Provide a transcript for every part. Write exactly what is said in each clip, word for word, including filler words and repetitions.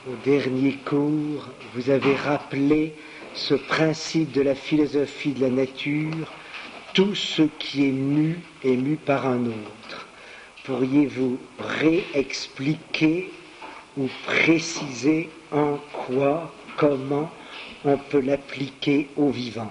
au dernier cours, vous avez rappelé ce principe de la philosophie de la nature, tout ce qui est mu est mu par un autre. Pourriez-vous réexpliquer ou préciser en quoi, comment on peut l'appliquer au vivant?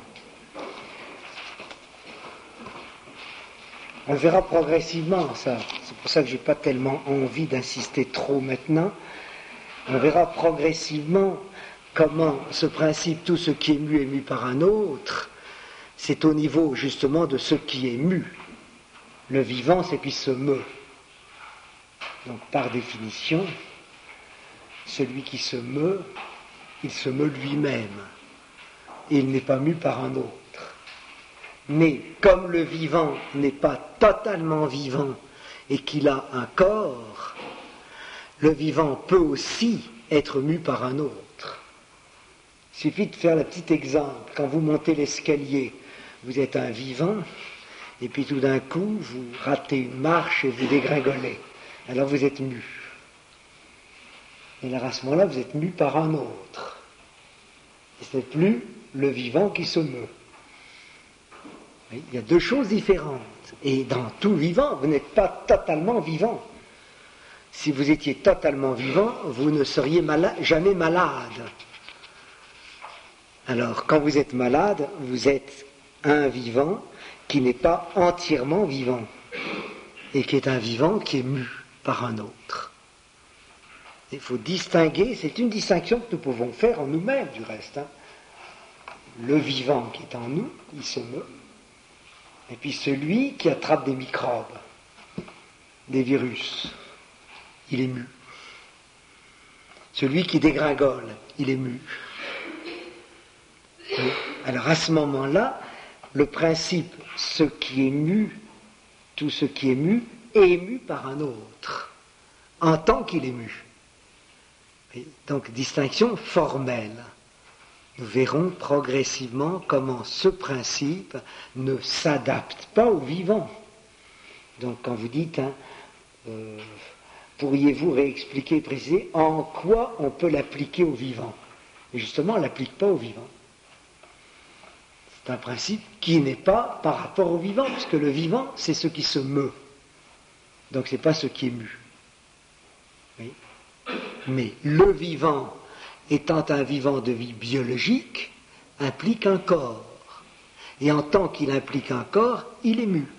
On verra progressivement ça, c'est pour ça que je n'ai pas tellement envie d'insister trop maintenant. On verra progressivement comment ce principe, tout ce qui est mu est mu par un autre, c'est au niveau justement de ce qui est mu. Le vivant, c'est qui se meut. Donc par définition, celui qui se meut, il se meut lui-même. Et il n'est pas mu par un autre. Mais comme le vivant n'est pas totalement vivant et qu'il a un corps, le vivant peut aussi être mu par un autre. Il suffit de faire le petit exemple. Quand vous montez l'escalier, vous êtes un vivant, et puis tout d'un coup, vous ratez une marche et vous dégringolez. Alors vous êtes mu. Et là, à ce moment-là, vous êtes mu par un autre. Et ce n'est plus le vivant qui se meut. Il y a deux choses différentes. Et dans tout vivant, vous n'êtes pas totalement vivant. Si vous étiez totalement vivant, vous ne seriez malade, jamais malade. Alors, quand vous êtes malade, vous êtes un vivant qui n'est pas entièrement vivant, et qui est un vivant qui est mu par un autre. Il faut distinguer, c'est une distinction que nous pouvons faire en nous-mêmes, du reste. Hein. Le vivant qui est en nous, il se meut, et puis celui qui attrape des microbes, des virus, il est mu. Celui qui dégringole, il est mu. Et alors à ce moment-là, le principe, ce qui est mu, tout ce qui est mu, est mu par un autre, en tant qu'il est mu. Et donc, distinction formelle. Nous verrons progressivement comment ce principe ne s'adapte pas au vivant. Donc, quand vous dites, hein, euh, pourriez-vous réexpliquer et préciser en quoi on peut l'appliquer au vivant? Et justement, on ne l'applique pas au vivant. C'est un principe qui n'est pas par rapport au vivant, puisque le vivant, c'est ce qui se meut. Donc, ce n'est pas ce qui est mu. Oui. Mais le vivant, étant un vivant de vie biologique, implique un corps. Et en tant qu'il implique un corps, il est mu.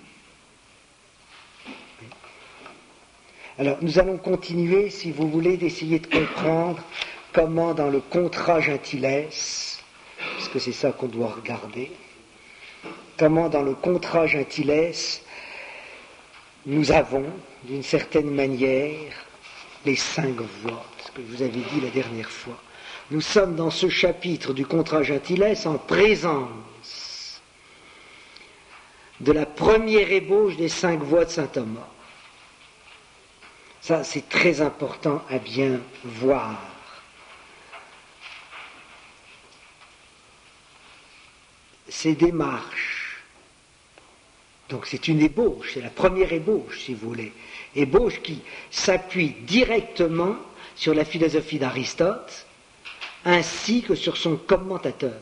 Oui. Alors, nous allons continuer, si vous voulez, d'essayer de comprendre comment, dans le contrat gentilesse, parce que c'est ça qu'on doit regarder, comment dans le contrat gentilesse, nous avons, d'une certaine manière, les cinq voies, ce que je vous avais dit la dernière fois. Nous sommes dans ce chapitre du contrat gentilesse en présence de la première ébauche des cinq voies de saint Thomas. Ça, c'est très important à bien voir. Ces démarches, donc c'est une ébauche, c'est la première ébauche, si vous voulez, ébauche qui s'appuie directement sur la philosophie d'Aristote, ainsi que sur son commentateur.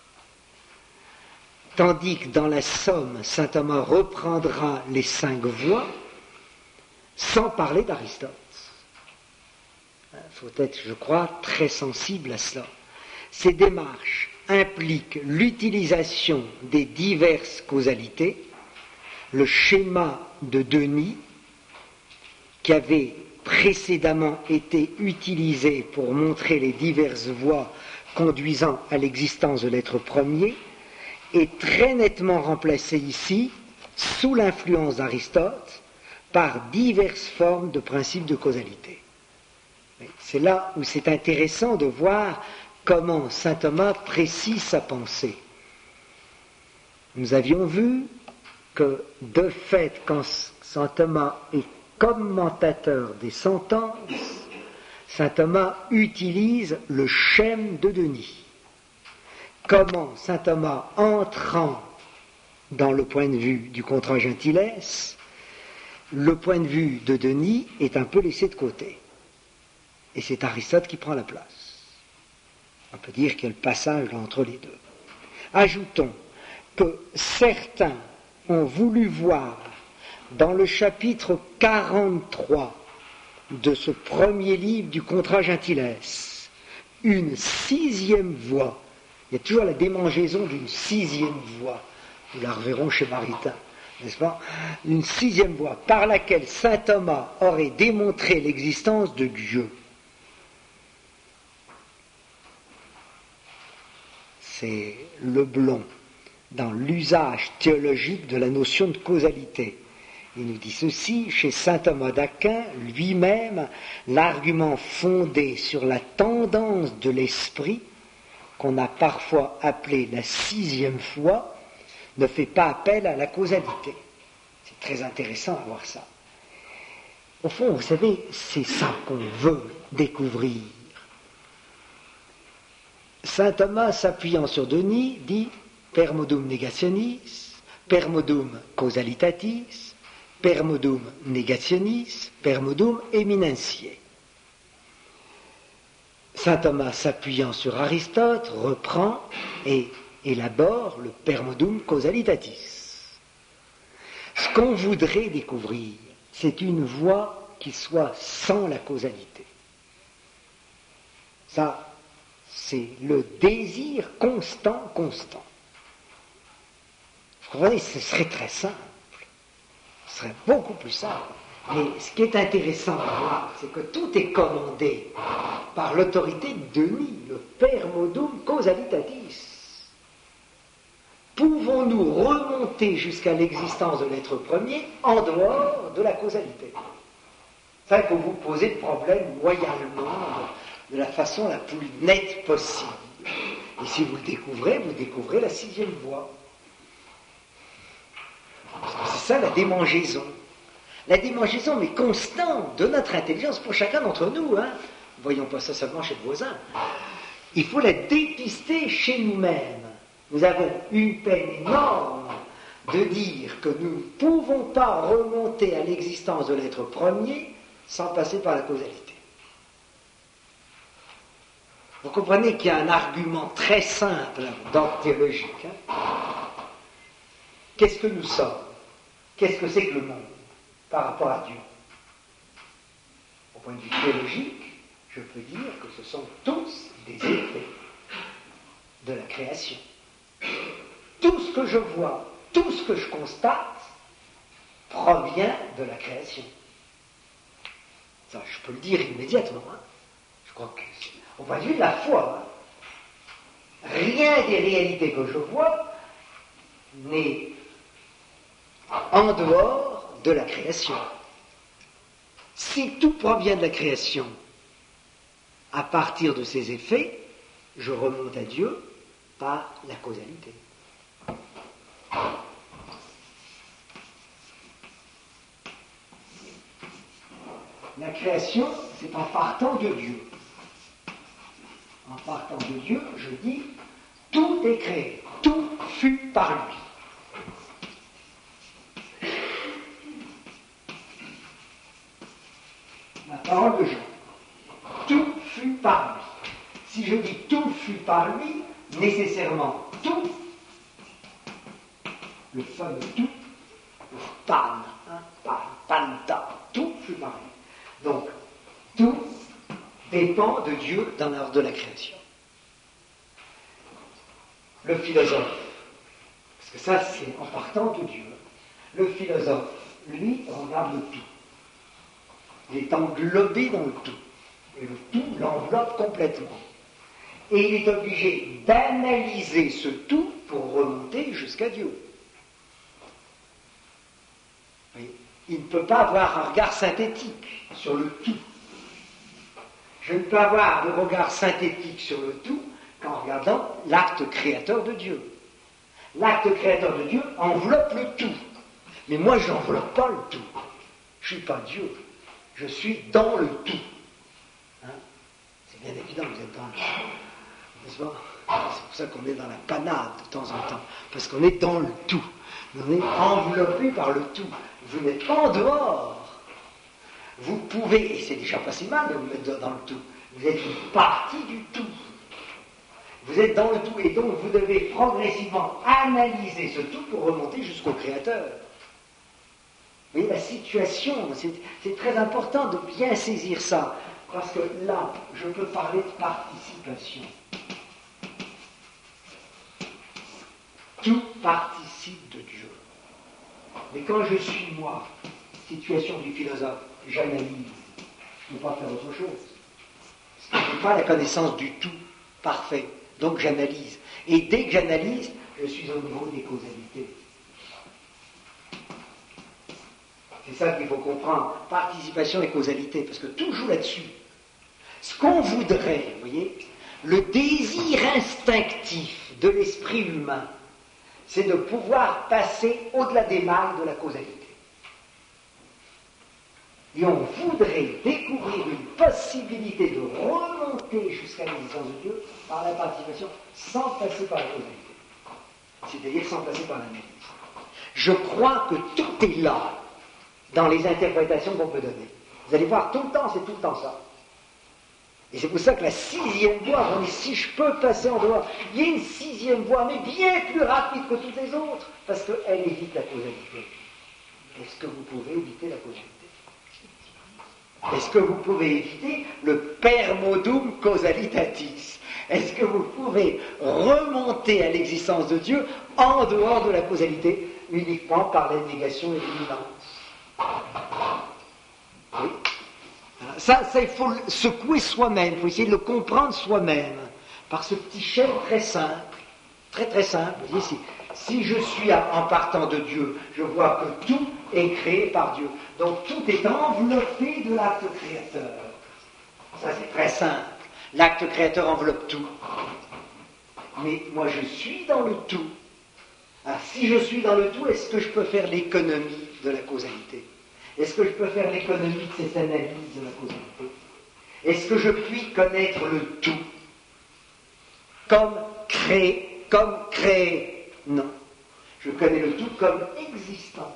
Tandis que dans la Somme, saint Thomas reprendra les cinq voies sans parler d'Aristote. Il faut être, je crois, très sensible à cela. Ces démarches implique l'utilisation des diverses causalités, le schéma de Denis, qui avait précédemment été utilisé pour montrer les diverses voies conduisant à l'existence de l'être premier, est très nettement remplacé ici, sous l'influence d'Aristote, par diverses formes de principes de causalité. C'est là où c'est intéressant de voir comment saint Thomas précise sa pensée. Nous avions vu que, de fait, quand saint Thomas est commentateur des sentences, saint Thomas utilise le schème de Denis. Comment saint Thomas, entrant dans le point de vue du contrat gentilesse, le point de vue de Denis est un peu laissé de côté. et c'est Aristote qui prend la place. On peut dire qu'il y a le passage là entre les deux. Ajoutons que certains ont voulu voir dans le chapitre quarante-trois de ce premier livre du Contra Gentiles une sixième voie. Il y a toujours la démangeaison d'une sixième voie. Nous la reverrons chez Maritain, n'est-ce pas? Une sixième voie par laquelle saint Thomas aurait démontré l'existence de Dieu. C'est Leblond dans l'usage théologique de la notion de causalité. Il nous dit ceci, chez saint Thomas d'Aquin, lui-même, l'argument fondé sur la tendance de l'esprit, qu'on a parfois appelé la sixième foi, ne fait pas appel à la causalité. C'est très intéressant à voir ça. Au fond, vous savez, c'est ça qu'on veut découvrir. Saint Thomas, s'appuyant sur Denis, dit per modum negationis, per modum causalitatis, per modum negationis, per modum eminentiae. Saint Thomas, s'appuyant sur Aristote, reprend et élabore le per modum causalitatis. Ce qu'on voudrait découvrir, c'est une voie qui soit sans la causalité. Ça, c'est le désir constant, constant. Vous comprenez, ce serait très simple. Ce serait beaucoup plus simple. Mais ce qui est intéressant à voir, c'est que tout est commandé par l'autorité de Denis, le per modum causalitatis. Pouvons-nous remonter jusqu'à l'existence de l'être premier en dehors de la causalité? Ça, il faut vous poser le problème loyalement, de la façon la plus nette possible. Et si vous le découvrez, vous découvrez la sixième voie. C'est ça la démangeaison. La démangeaison, mais constante, de notre intelligence pour chacun d'entre nous. Hein. Voyons pas ça seulement chez le voisin. Il faut la dépister chez nous-mêmes. Nous avons une peine énorme de dire que nous ne pouvons pas remonter à l'existence de l'être premier sans passer par la causalité. Vous comprenez qu'il y a un argument très simple d'ordre théologique. Hein. Qu'est-ce que nous sommes? Qu'est-ce que c'est que le monde par rapport à Dieu? Au point de vue théologique, je peux dire que ce sont tous des effets de la création. Tout ce que je vois, tout ce que je constate, provient de la création. Ça, je peux le dire immédiatement. Hein. Je crois que, au point de vue de la foi, hein, rien des réalités que je vois n'est en dehors de la création. Si tout provient de la création, à partir de ses effets, je remonte à Dieu par la causalité. La création, c'est en partant de Dieu. En partant de Dieu, je dis, tout est créé, tout fut par lui. La parole de Jean. Tout fut par lui. Si je dis tout fut par lui, nécessairement tout, le fameux tout, le pan, hein, pan, panta, tout fut par lui. Donc, tout dépend de Dieu dans l'ordre de la création. Le philosophe, parce que ça c'est en partant de Dieu, le philosophe, lui, regarde le tout. Il est englobé dans le tout. Et le tout l'enveloppe complètement. Et il est obligé d'analyser ce tout pour remonter jusqu'à Dieu. Et il ne peut pas avoir un regard synthétique sur le tout. Je ne peux avoir de regard synthétique sur le tout qu'en regardant l'acte créateur de Dieu. L'acte créateur de Dieu enveloppe le tout. Mais moi, je n'enveloppe pas le tout. Je ne suis pas Dieu. Je suis dans le tout. Hein? C'est bien évident que vous êtes dans le tout. N'est-ce pas? C'est pour ça qu'on est dans la panade de temps en temps. Parce qu'on est dans le tout. On est enveloppé par le tout. Vous n'êtes pas en dehors. Vous pouvez, et c'est déjà pas si mal de vous mettre dans le tout, vous êtes une partie du tout. Vous êtes dans le tout, et donc vous devez progressivement analyser ce tout pour remonter jusqu'au Créateur. Vous voyez, la situation, c'est, c'est très important de bien saisir ça, parce que là, je peux parler de participation. Tout participe de Dieu. Mais quand je suis moi, situation du philosophe, j'analyse, je ne peux pas faire autre chose. Je n'ai pas la connaissance du tout parfait, donc j'analyse. Et dès que j'analyse, je suis au niveau des causalités. C'est ça qu'il faut comprendre, participation et causalité, parce que tout joue là-dessus. Ce qu'on voudrait, vous voyez, le désir instinctif de l'esprit humain, c'est de pouvoir passer au-delà des mailles de la causalité. Et on voudrait découvrir une possibilité de remonter jusqu'à l'existence de Dieu par la participation sans passer par la causalité. C'est-à-dire sans passer par l'analyse. Je crois que tout est là dans les interprétations qu'on peut donner. Vous allez voir, tout le temps, c'est tout le temps ça. Et c'est pour ça que la sixième voie, on dit, si je peux passer en dehors, il y a une sixième voie, mais bien plus rapide que toutes les autres, parce qu'elle évite la causalité. Est-ce que vous pouvez éviter la causalité? Est-ce que vous pouvez éviter le permodum causalitatis? Est-ce que vous pouvez remonter à l'existence de Dieu en dehors de la causalité, uniquement par la négation et l'imminence? Oui. Ça, ça, il faut le secouer soi-même, il faut essayer de le comprendre soi-même, par ce petit schéma très simple, très très simple. Vous voyez, si, si je suis à, en partant de Dieu, je vois que tout est créé par Dieu. Donc tout est enveloppé de l'acte créateur. Ça c'est très simple. L'acte créateur enveloppe tout. Mais moi je suis dans le tout. Alors si je suis dans le tout, est-ce que je peux faire l'économie de la causalité? Est-ce que je peux faire l'économie de cette analyse de la causalité? Est-ce que je puis connaître le tout comme créé, comme créé? Non. Je connais le tout comme existant.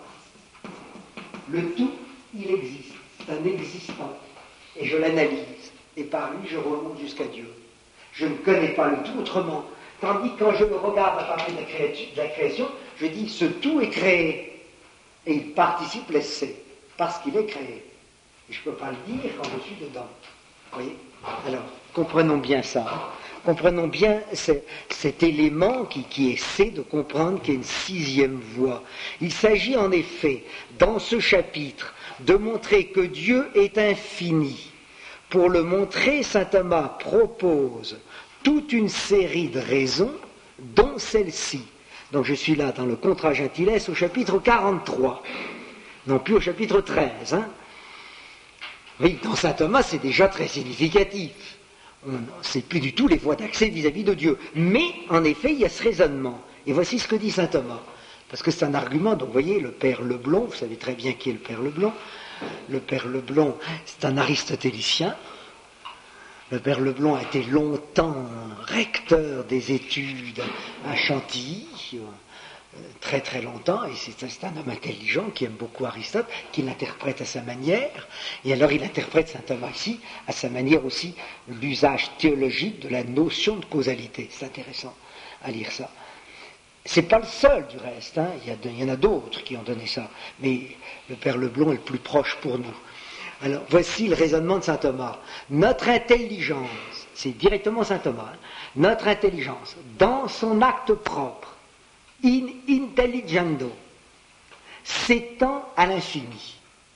Le tout, il existe. C'est un existant. Et je l'analyse. Et par lui, je remonte jusqu'à Dieu. Je ne connais pas le tout autrement. Tandis que quand je me regarde à partir de la, création, de la création, je dis, ce tout est créé. Et il participe l'essai. Parce qu'il est créé. Et je ne peux pas le dire quand je suis dedans. Vous voyez? Alors, comprenons bien ça. Comprenons bien ce, cet élément qui, qui essaie de comprendre qu'il y a une sixième voie. Il s'agit en effet, dans ce chapitre, de montrer que Dieu est infini. Pour le montrer, saint Thomas propose toute une série de raisons, dont celle-ci. Donc je suis là dans le Contra Gentiles au chapitre quarante-trois. Non plus au chapitre treize. Hein. Oui, dans saint Thomas, c'est déjà très significatif. Ce n'est plus du tout les voies d'accès vis-à-vis de Dieu. Mais, en effet, il y a ce raisonnement. Et voici ce que dit saint Thomas. Parce que c'est un argument, donc vous voyez, le père Leblond, vous savez très bien qui est le père Leblond. Le père Leblond, c'est un aristotélicien. Le père Leblond a été longtemps recteur des études à Chantilly, très très longtemps, et c'est, c'est un homme intelligent qui aime beaucoup Aristote, qui l'interprète à sa manière, et alors il interprète saint Thomas ici, à sa manière aussi, l'usage théologique de la notion de causalité. C'est intéressant à lire ça. C'est pas le seul du reste, hein. il, y a, il y en a d'autres qui ont donné ça, mais le père Leblond est le plus proche pour nous. Alors voici le raisonnement de saint Thomas. Notre intelligence, c'est directement saint Thomas, hein, notre intelligence, dans son acte propre, in intelligendo, s'étend à l'infini.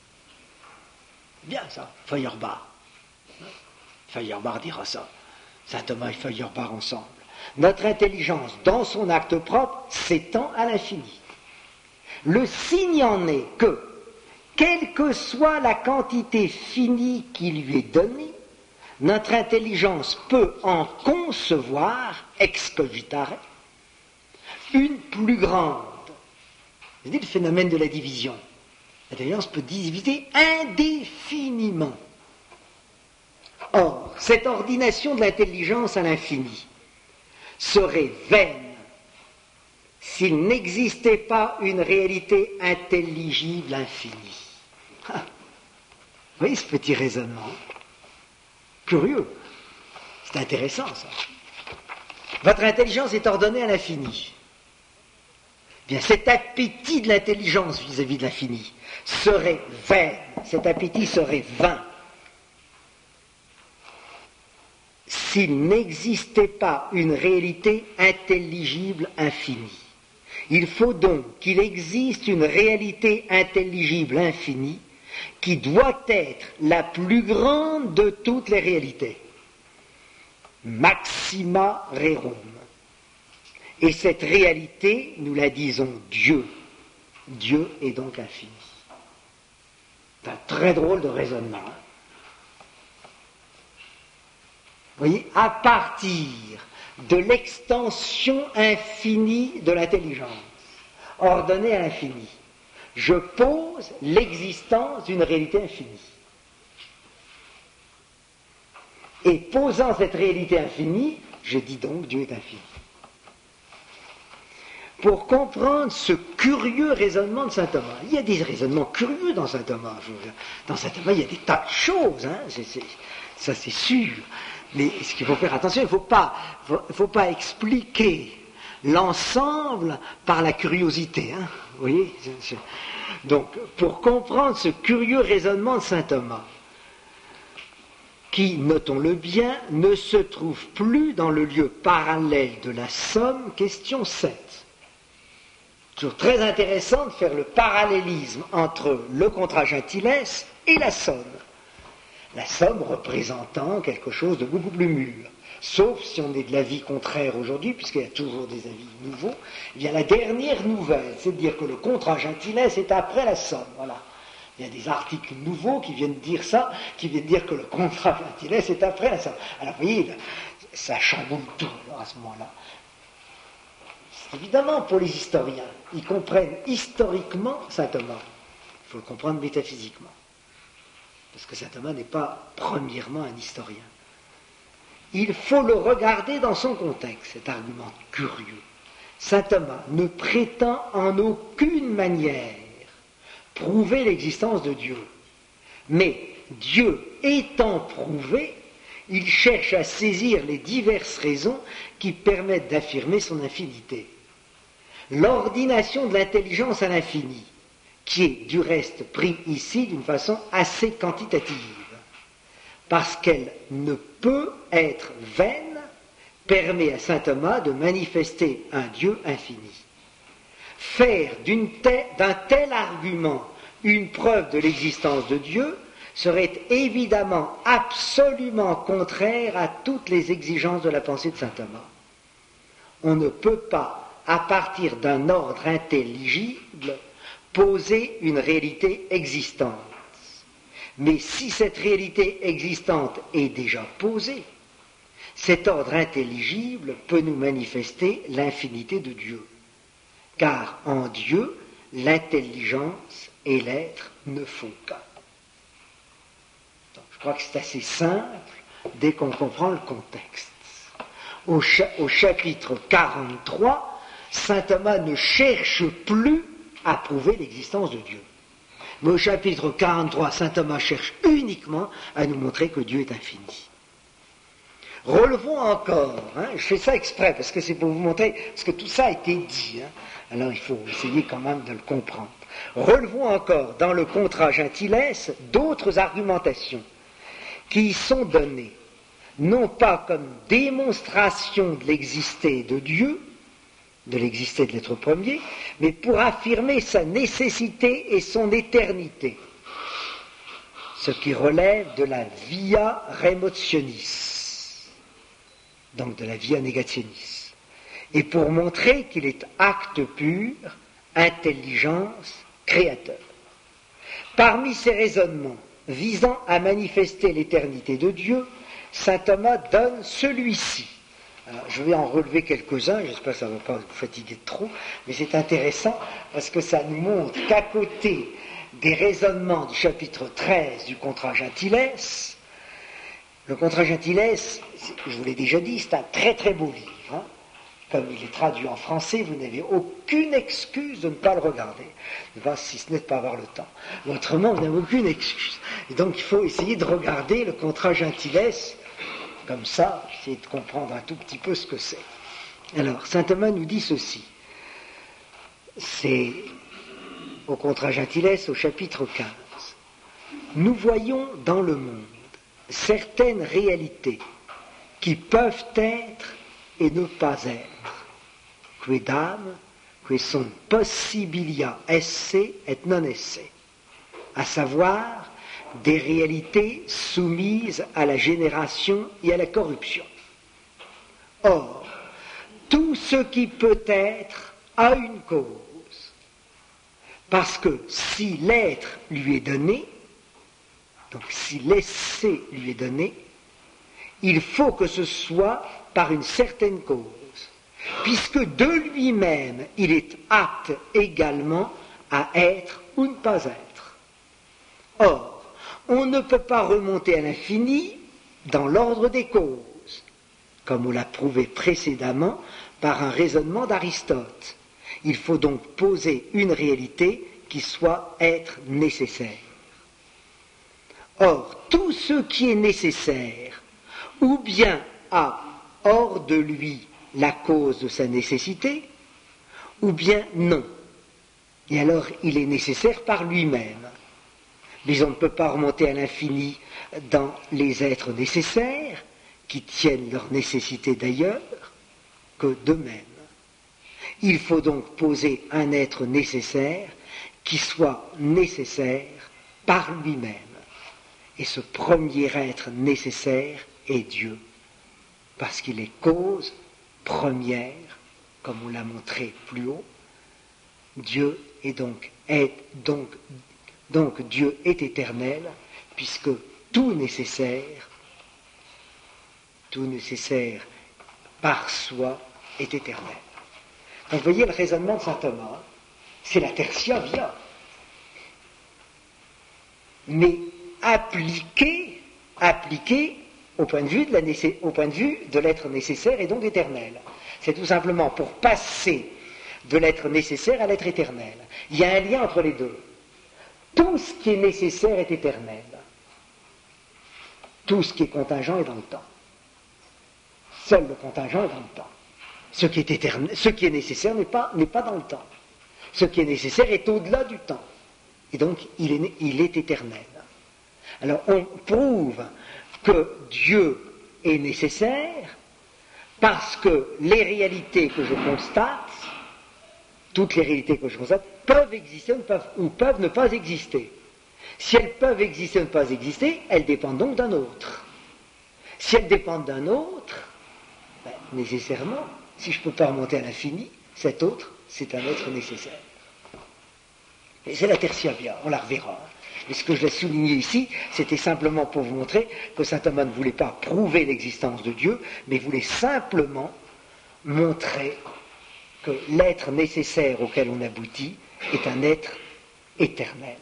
Bien ça, Feuerbach. Feuerbach dira ça. Saint Thomas et Feuerbach ensemble. Notre intelligence, dans son acte propre, s'étend à l'infini. Le signe en est que, quelle que soit la quantité finie qui lui est donnée, notre intelligence peut en concevoir, ex cogitare, une plus grande. C'est-à-dire le phénomène de la division. L'intelligence peut diviser indéfiniment. Or, cette ordination de l'intelligence à l'infini serait vaine s'il n'existait pas une réalité intelligible infinie. voyez ce petit raisonnement? Curieux. C'est intéressant, ça. Votre intelligence est ordonnée à l'infini. Bien, cet appétit de l'intelligence vis-à-vis de l'infini serait vain. Cet appétit serait vain s'il n'existait pas une réalité intelligible infinie. Il faut donc qu'il existe une réalité intelligible infinie qui doit être la plus grande de toutes les réalités. Maxima rerum. Et cette réalité, nous la disons Dieu. Dieu est donc infini. C'est un très drôle de raisonnement. Hein. Vous voyez, à partir de l'extension infinie de l'intelligence, ordonnée à l'infini, je pose l'existence d'une réalité infinie. Et posant cette réalité infinie, je dis donc Dieu est infini. Pour comprendre ce curieux raisonnement de saint Thomas, il y a des raisonnements curieux dans saint Thomas. Dans saint Thomas, il y a des tas de choses, hein, c'est, c'est, ça c'est sûr. Mais ce qu'il faut faire attention, il ne faut pas, faut, faut pas expliquer l'ensemble par la curiosité. Hein, vous voyez ? Donc, pour comprendre ce curieux raisonnement de saint Thomas, qui, notons-le bien, ne se trouve plus dans le lieu parallèle de la somme, question sept. Toujours très intéressant de faire le parallélisme entre le contrat gentilesse et la somme. La somme représentant quelque chose de beaucoup plus mûr. Sauf si on est de l'avis contraire aujourd'hui, puisqu'il y a toujours des avis nouveaux, eh bien la dernière nouvelle, c'est de dire que le contrat gentilesse est après la somme. Voilà. Il y a des articles nouveaux qui viennent dire ça, qui viennent dire que le contrat gentilesse est après la somme. Alors vous voyez, ça chamboule tout à ce moment-là. Évidemment, pour les historiens, ils comprennent historiquement saint Thomas. Il faut le comprendre métaphysiquement. Parce que saint Thomas n'est pas premièrement un historien. Il faut le regarder dans son contexte, cet argument curieux. Saint Thomas ne prétend en aucune manière prouver l'existence de Dieu. Mais Dieu étant prouvé, il cherche à saisir les diverses raisons qui permettent d'affirmer son infinité. L'ordination de l'intelligence à l'infini, qui est du reste pris ici d'une façon assez quantitative, parce qu'elle ne peut être vaine, permet à saint Thomas de manifester un Dieu infini. Faire d'une telle, d'un tel argument une preuve de l'existence de Dieu serait évidemment absolument contraire à toutes les exigences de la pensée de saint Thomas. On ne peut pas, à partir d'un ordre intelligible, poser une réalité existante. Mais si cette réalité existante est déjà posée, cet ordre intelligible peut nous manifester l'infinité de Dieu. Car en Dieu, l'intelligence et l'être ne font qu'un. Je crois que c'est assez simple dès qu'on comprend le contexte. Au, cha- au chapitre quarante-trois, saint Thomas ne cherche plus à prouver l'existence de Dieu. Mais au chapitre quarante-trois, saint Thomas cherche uniquement à nous montrer que Dieu est infini. Relevons encore, hein, je fais ça exprès parce que c'est pour vous montrer, parce que tout ça a été dit, hein, alors il faut essayer quand même de le comprendre. Relevons encore dans le contrat gentilesse d'autres argumentations qui y sont données, non pas comme démonstration de l'existé de Dieu, de l'existé de l'être premier, mais pour affirmer sa nécessité et son éternité, ce qui relève de la via remotionis, donc de la via negationis, et pour montrer qu'il est acte pur, intelligence, créateur. Parmi ces raisonnements visant à manifester l'éternité de Dieu, saint Thomas donne celui-ci. Alors, je vais en relever quelques-uns, j'espère que ça ne va pas vous fatiguer trop, mais c'est intéressant parce que ça nous montre qu'à côté des raisonnements du chapitre treize du contrat gentilesse, le contrat gentilesse, je vous l'ai déjà dit, c'est un très très beau livre, hein, comme il est traduit en français, vous n'avez aucune excuse de ne pas le regarder, si ce n'est de ne pas avoir le temps. Autrement, vous n'avez aucune excuse. Et donc il faut essayer de regarder le Contra Gentiles, comme ça, essayer de comprendre un tout petit peu ce que c'est. Alors, saint Thomas nous dit ceci. C'est au Contra Gentiles, au chapitre quinze. Nous voyons dans le monde certaines réalités qui peuvent être et ne pas être, quidam, qui sunt possibilia esse et non esse, à savoir des réalités soumises à la génération et à la corruption. Or, tout ce qui peut être a une cause, parce que si l'être lui est donné, donc si l'essai lui est donné, il faut que ce soit par une certaine cause, puisque de lui-même il est apte également à être ou ne pas être. Or, on ne peut pas remonter à l'infini dans l'ordre des causes, comme on l'a prouvé précédemment par un raisonnement d'Aristote. Il faut donc poser une réalité qui soit être nécessaire. Or, tout ce qui est nécessaire, ou bien a hors de lui la cause de sa nécessité, ou bien non. Et alors, il est nécessaire par lui-même. Mais on ne peut pas remonter à l'infini dans les êtres nécessaires, qui tiennent leur nécessité d'ailleurs, que d'eux-mêmes. Il faut donc poser un être nécessaire qui soit nécessaire par lui-même. Et ce premier être nécessaire est Dieu, parce qu'il est cause première, comme on l'a montré plus haut. Dieu est donc, est donc, donc Dieu est éternel, puisque tout nécessaire, tout nécessaire par soi est éternel. Donc vous voyez le raisonnement de saint Thomas, c'est la tertia via. Mais appliqué, appliqué au point de vue de, la nécess- au point de vue de l'être nécessaire et donc éternel. C'est tout simplement pour passer de l'être nécessaire à l'être éternel. Il y a un lien entre les deux. Tout ce qui est nécessaire est éternel. Tout ce qui est contingent est dans le temps. Seul le contingent est dans le temps. Ce qui est, éternel, ce qui est nécessaire n'est pas, n'est pas dans le temps. Ce qui est nécessaire est au-delà du temps. Et donc, il est, il est éternel. Alors, on prouve que Dieu est nécessaire parce que les réalités que je constate, toutes les réalités que je constate, peuvent exister ou peuvent, ou peuvent ne pas exister. Si elles peuvent exister ou ne pas exister, elles dépendent donc d'un autre. Si elles dépendent d'un autre, ben, nécessairement, si je ne peux pas remonter à l'infini, cet autre, c'est un être nécessaire. Et c'est la tertia via, on la reverra. Mais ce que je l'ai souligné ici, c'était simplement pour vous montrer que saint Thomas ne voulait pas prouver l'existence de Dieu, mais voulait simplement montrer que l'être nécessaire auquel on aboutit est un être éternel.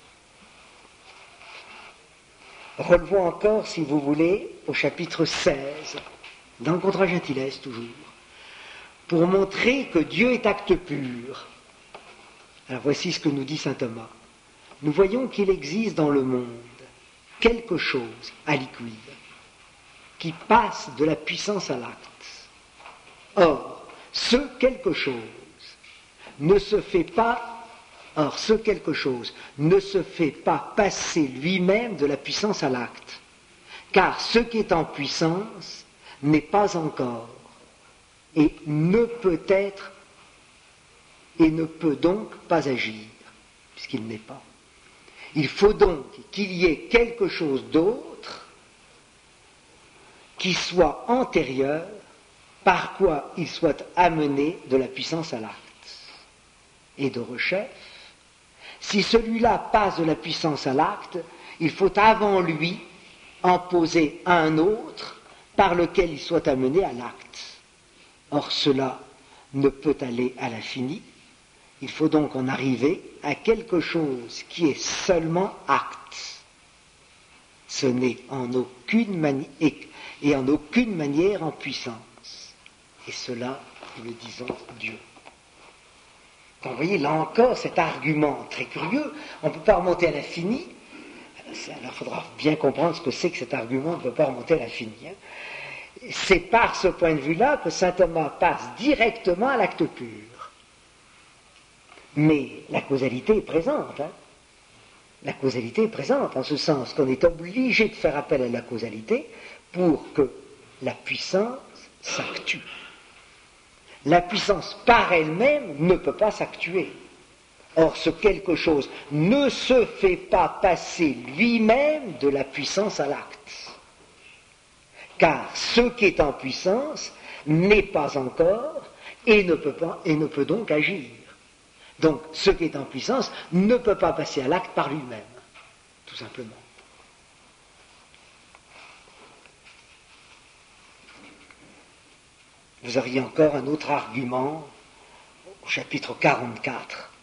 Relevons encore, si vous voulez, au chapitre seize, dans le Contra Gentiles toujours, pour montrer que Dieu est acte pur. Alors voici ce que nous dit saint Thomas. Nous voyons qu'il existe dans le monde quelque chose à liquide qui passe de la puissance à l'acte. Or, ce quelque chose ne se fait pas, or ce quelque chose ne se fait pas passer lui-même de la puissance à l'acte, car ce qui est en puissance n'est pas encore et ne peut être et ne peut donc pas agir, puisqu'il n'est pas. Il faut donc qu'il y ait quelque chose d'autre qui soit antérieur, par quoi il soit amené de la puissance à l'acte. Et de rechef, si celui-là passe de la puissance à l'acte, il faut avant lui en poser un autre par lequel il soit amené à l'acte. Or cela ne peut aller à l'infini. Il faut donc en arriver à quelque chose qui est seulement acte. Ce n'est en aucune mani- et, et en aucune manière en puissance. Et cela nous le disons Dieu. Donc vous voyez, là encore, cet argument très curieux, on ne peut pas remonter à l'infini. Alors il faudra bien comprendre ce que c'est que cet argument, on ne peut pas remonter à l'infini. Hein. C'est par ce point de vue-là que saint Thomas passe directement à l'acte pur. Mais la causalité est présente. Hein. La causalité est présente, en ce sens qu'on est obligé de faire appel à la causalité pour que la puissance s'actue. La puissance par elle-même ne peut pas s'actuer. Or, ce quelque chose ne se fait pas passer lui-même de la puissance à l'acte. Car ce qui est en puissance n'est pas encore et ne peut pas, et ne peut donc agir. Donc, ce qui est en puissance ne peut pas passer à l'acte par lui-même, tout simplement. Vous auriez encore un autre argument au chapitre quarante-quatre.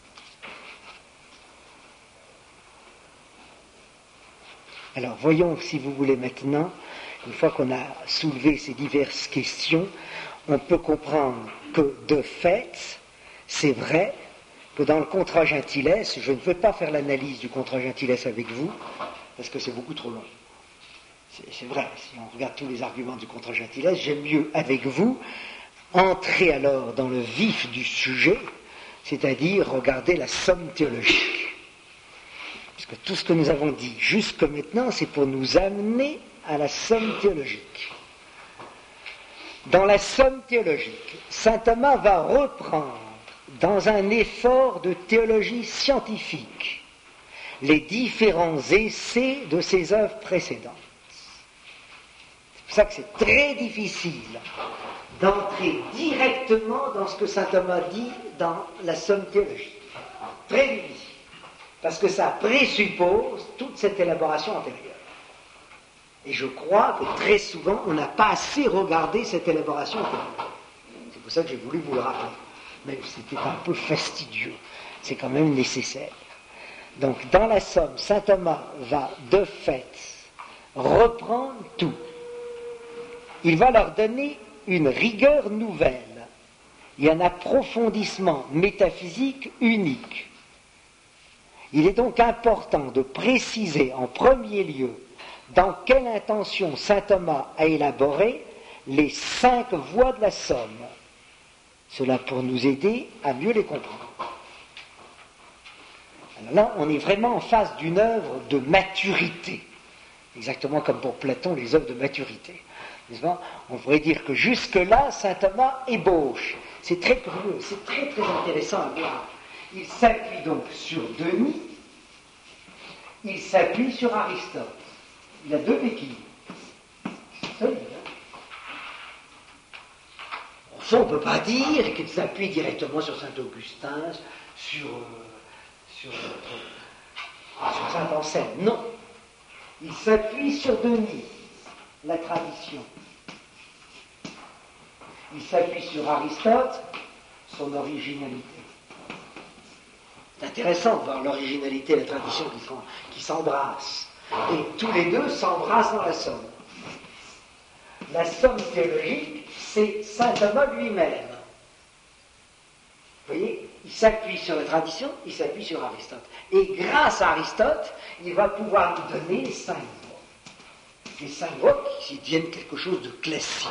Alors, voyons, si vous voulez maintenant, une fois qu'on a soulevé ces diverses questions, on peut comprendre que, de fait, c'est vrai que dans le contrat gentilesse, je ne veux pas faire l'analyse du contrat gentilesse avec vous, parce que c'est beaucoup trop long. C'est, c'est vrai, si on regarde tous les arguments du contrat gentilesse, j'aime mieux, avec vous, entrer alors dans le vif du sujet, c'est-à-dire regarder la somme théologique. Parce que tout ce que nous avons dit jusque maintenant, c'est pour nous amener à la somme théologique. Dans la somme théologique, saint Thomas va reprendre, dans un effort de théologie scientifique, les différents essais de ses œuvres précédentes. C'est pour ça que c'est très difficile d'entrer directement dans ce que saint Thomas dit dans la somme théologique. Très difficile. Parce que ça présuppose toute cette élaboration antérieure. Et je crois que très souvent, on n'a pas assez regardé cette élaboration antérieure. C'est pour ça que j'ai voulu vous le rappeler. Même si c'était un peu fastidieux. C'est quand même nécessaire. Donc, dans la somme, saint Thomas va de fait reprendre tout. Il va leur donner une rigueur nouvelle et un approfondissement métaphysique unique. Il est donc important de préciser en premier lieu dans quelle intention saint Thomas a élaboré les cinq voies de la somme. Cela pour nous aider à mieux les comprendre. Alors là, on est vraiment en face d'une œuvre de maturité, exactement comme pour Platon, les œuvres de maturité. On pourrait dire que jusque-là, saint Thomas ébauche. C'est très curieux, c'est très très intéressant à voir. Il s'appuie donc sur Denis, il s'appuie sur Aristote. Il a deux béquilles. C'est solide, hein? Au fond, on ne peut pas dire qu'il s'appuie directement sur saint Augustin, sur, euh, sur, euh, sur saint Anselme. Non. Il s'appuie sur Denis, la tradition. Il s'appuie sur Aristote, son originalité. C'est intéressant de voir l'originalité et la tradition qui, font, qui s'embrassent. Et tous les deux s'embrassent dans la somme. La somme théologique, c'est saint Thomas lui-même. Vous voyez, il s'appuie sur la tradition, il s'appuie sur Aristote. Et grâce à Aristote, il va pouvoir nous donner les cinq voies. Les cinq voies qui deviennent quelque chose de classique.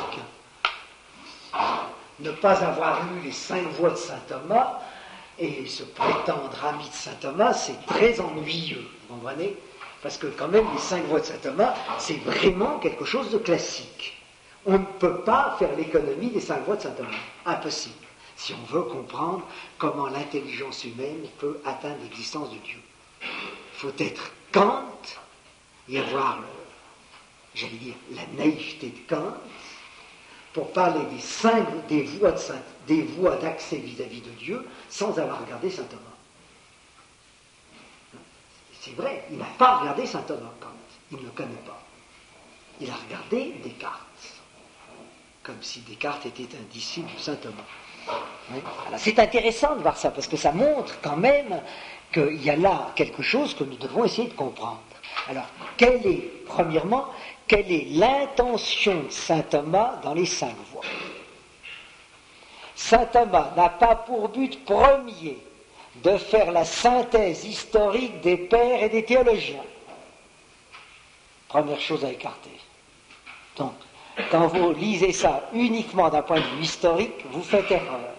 Ne pas avoir lu les cinq voies de saint Thomas et se prétendre ami de saint Thomas, c'est très ennuyeux, vous comprenez? Parce que quand même, les cinq voies de saint Thomas, c'est vraiment quelque chose de classique. On ne peut pas faire l'économie des cinq voies de saint Thomas. Impossible. Si on veut comprendre comment l'intelligence humaine peut atteindre l'existence de Dieu. Il faut être Kant et avoir, le, j'allais dire, la naïveté de Kant pour parler des cinq des voies, de saint, des voies d'accès vis-à-vis de Dieu sans avoir regardé saint Thomas. C'est vrai, il n'a pas regardé saint Thomas, Kant. Il ne le connaît pas. Il a regardé Descartes. Comme si Descartes était un disciple de saint Thomas. Oui. Alors, c'est intéressant de voir ça, parce que ça montre quand même qu'il y a là quelque chose que nous devons essayer de comprendre. Alors, quelle est, premièrement, quelle est l'intention de saint Thomas dans les cinq voies? Saint Thomas n'a pas pour but premier de faire la synthèse historique des pères et des théologiens. Première chose à écarter. Donc, quand vous lisez ça uniquement d'un point de vue historique, vous faites erreur.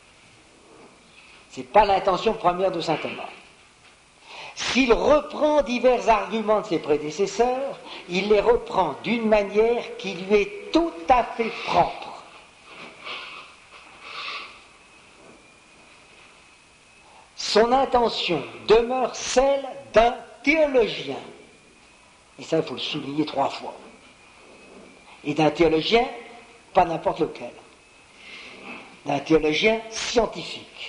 Ce n'est pas l'intention première de saint Thomas. S'il reprend divers arguments de ses prédécesseurs, il les reprend d'une manière qui lui est tout à fait propre. Son intention demeure celle d'un théologien. Et ça, il faut le souligner trois fois. Et d'un théologien, pas n'importe lequel. D'un théologien scientifique.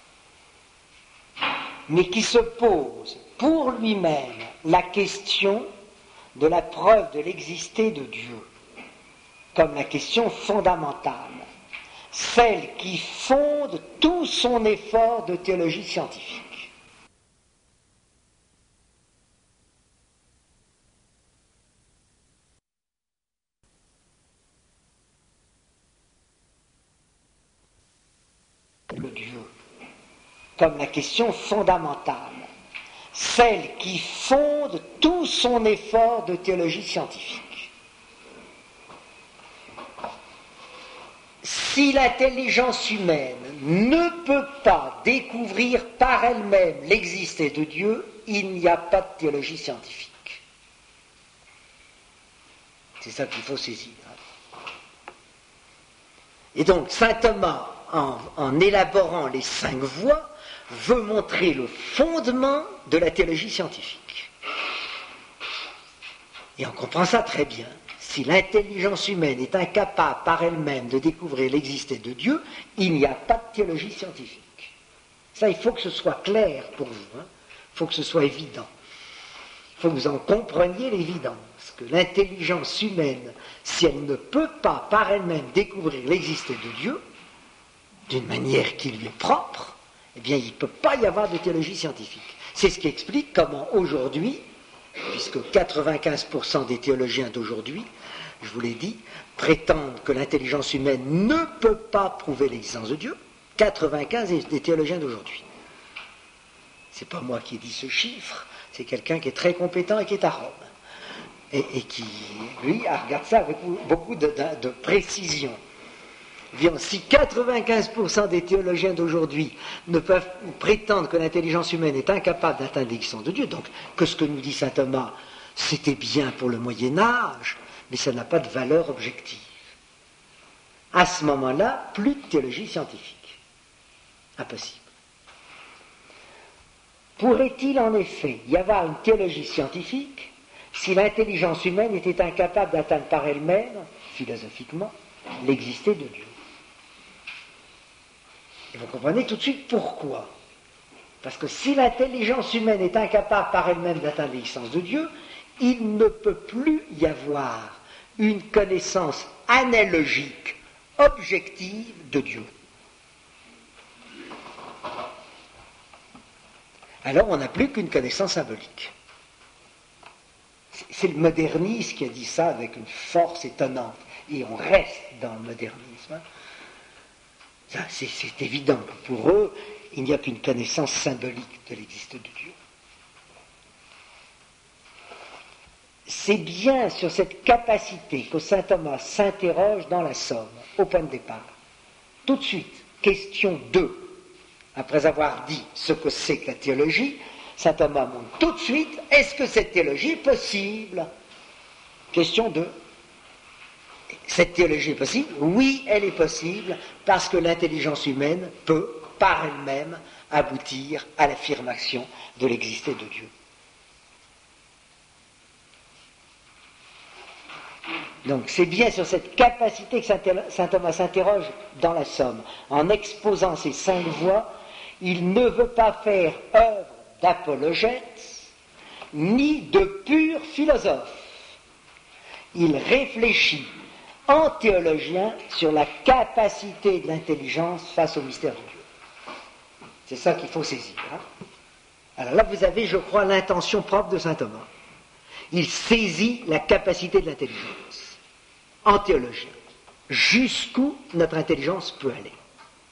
Mais qui se pose pour lui-même la question de la preuve de l'existé de Dieu, comme la question fondamentale, celle qui fonde tout son effort de théologie scientifique. Le Dieu, comme la question fondamentale, celle qui fonde tout son effort de théologie scientifique. Si l'intelligence humaine ne peut pas découvrir par elle-même l'existence de Dieu, il n'y a pas de théologie scientifique. C'est ça qu'il faut saisir. Et donc, saint Thomas, en, en élaborant les cinq voies, veut montrer le fondement de la théologie scientifique. Et on comprend ça très bien. Si l'intelligence humaine est incapable par elle-même de découvrir l'existence de Dieu, il n'y a pas de théologie scientifique. Ça, il faut que ce soit clair pour vous. Hein. Il faut que ce soit évident. Il faut que vous en compreniez l'évidence. Que l'intelligence humaine, si elle ne peut pas par elle-même découvrir l'existence de Dieu, d'une manière qui lui est propre, eh bien, il ne peut pas y avoir de théologie scientifique. C'est ce qui explique comment aujourd'hui, puisque quatre-vingt-quinze pour cent des théologiens d'aujourd'hui, je vous l'ai dit, prétendent que l'intelligence humaine ne peut pas prouver l'existence de Dieu, quatre-vingt-quinze des théologiens d'aujourd'hui. C'est pas moi qui ai dit ce chiffre, c'est quelqu'un qui est très compétent et qui est à Rome. Et, et qui, lui, regarde ça avec beaucoup de, de, de précision. Bien, si quatre-vingt-quinze pour cent des théologiens d'aujourd'hui ne peuvent prétendre que l'intelligence humaine est incapable d'atteindre l'existence de Dieu, donc que ce que nous dit saint Thomas, c'était bien pour le Moyen-Âge, mais ça n'a pas de valeur objective. À ce moment-là, plus de théologie scientifique. Impossible. Pourrait-il en effet y avoir une théologie scientifique si l'intelligence humaine était incapable d'atteindre par elle-même, philosophiquement, l'existence de Dieu? Et vous comprenez tout de suite pourquoi. Parce que si l'intelligence humaine est incapable par elle-même d'atteindre l'existence de Dieu, il ne peut plus y avoir une connaissance analogique, objective de Dieu. Alors on n'a plus qu'une connaissance symbolique. C'est le modernisme qui a dit ça avec une force étonnante. Et on reste dans le modernisme. Ça, c'est, c'est évident que pour eux, il n'y a qu'une connaissance symbolique de l'existence de Dieu. C'est bien sur cette capacité que saint Thomas s'interroge dans la Somme, au point de départ. Tout de suite, question deux. Après avoir dit ce que c'est que la théologie, saint Thomas montre tout de suite, est-ce que cette théologie est possible? Question deux. Cette théologie est possible? Oui, elle est possible, parce que l'intelligence humaine peut, par elle-même, aboutir à l'affirmation de l'existence de Dieu. Donc c'est bien sur cette capacité que saint Thomas s'interroge dans la Somme. En exposant ces cinq voies, il ne veut pas faire œuvre d'apologète, ni de pur philosophe. Il réfléchit en théologien sur la capacité de l'intelligence face au mystère de Dieu. C'est ça qu'il faut saisir. Hein. Alors là, vous avez, je crois, l'intention propre de saint Thomas. Il saisit la capacité de l'intelligence en théologien. Jusqu'où notre intelligence peut aller.